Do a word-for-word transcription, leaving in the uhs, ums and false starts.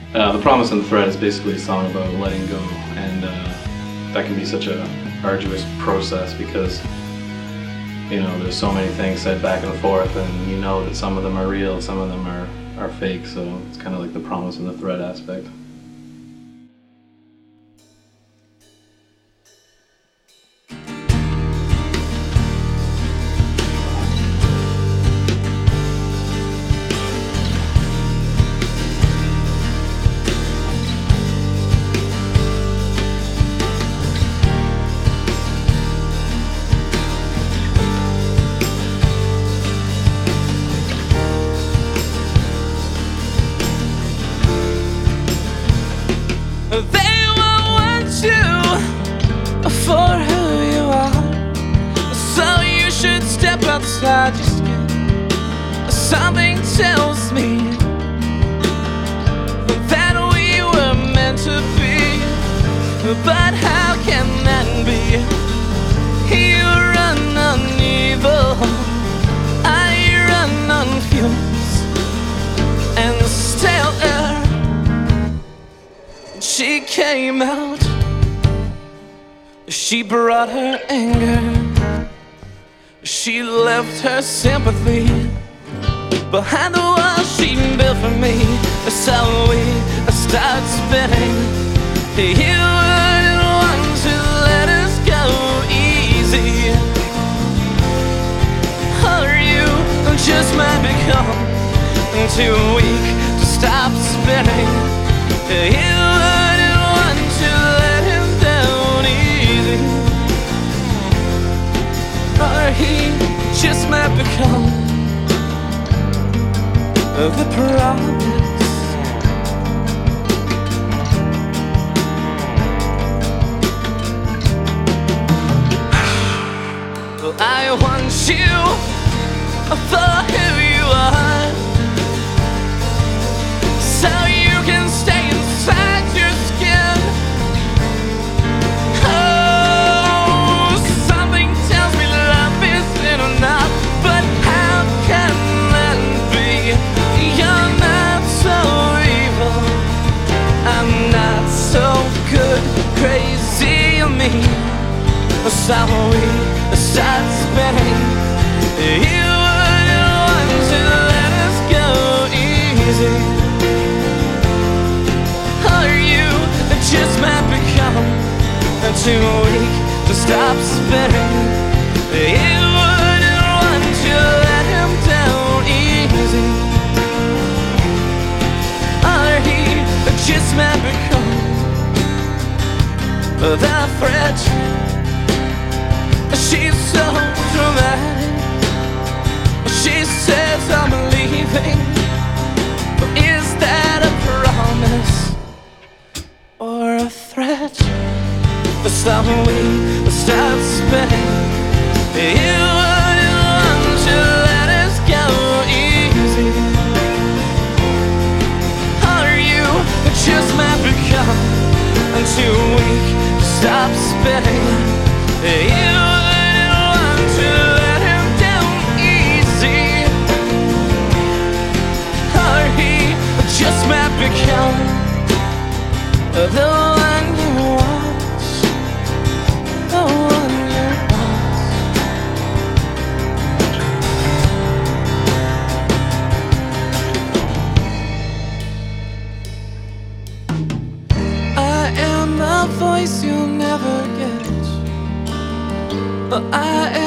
Uh, the Promise and the Thread is basically a song about letting go, and uh, that can be such a arduous process because, you know, there's so many things said back and forth, and you know that some of them are real, some of them are, are fake, so it's kind of like the promise and the thread aspect. They will want you for who you are, so you should step outside your skin. Something tells me that we were meant to be, but how can that be? You run on evil, I run on fumes and stale air. She came out, she brought her anger, she left her sympathy behind the wall she built for me. So we start spinning. You wouldn't want to let us go easy, or you just might become too weak to stop spinning. You wouldn't want to let him down easy, or he just might become the promise. Well, I want you for who you are, so you can stay inside your skin. Oh, something tells me love isn't enough, but how can that be? You're not so evil, I'm not so good, crazy of me. So we start spinning. You wouldn't want to let us go easy, or you just might become too weak to stop spinning. You wouldn't want to let him down easy, or he just might become the threat. She's so dramatic, she says I'm leaving. Is that a promise or a threat? So we start spinning. You wouldn't want to let us go easy, or you just might become too weak to stop spinning. You wouldn't want to let him down easy, or he just might become the one you want, the one you want. I am a voice you'll never get, but I